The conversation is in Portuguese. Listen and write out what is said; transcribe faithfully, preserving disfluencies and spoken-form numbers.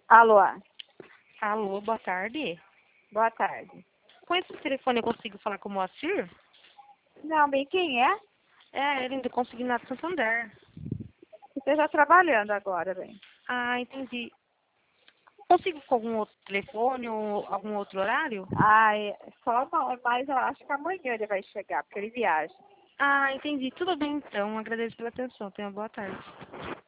Alô, Alô, boa tarde. boa tarde. Com esse telefone eu consigo falar com o Moacir? Não, bem, quem é? É, ele do Consignado Santander. Você está trabalhando agora, bem. Ah, entendi. Consigo com algum outro telefone ou algum outro horário? Ah, é, só não, mas eu acho que amanhã ele vai chegar, porque ele viaja. Ah, entendi. Tudo bem então. Agradeço pela atenção. Tenha uma boa tarde.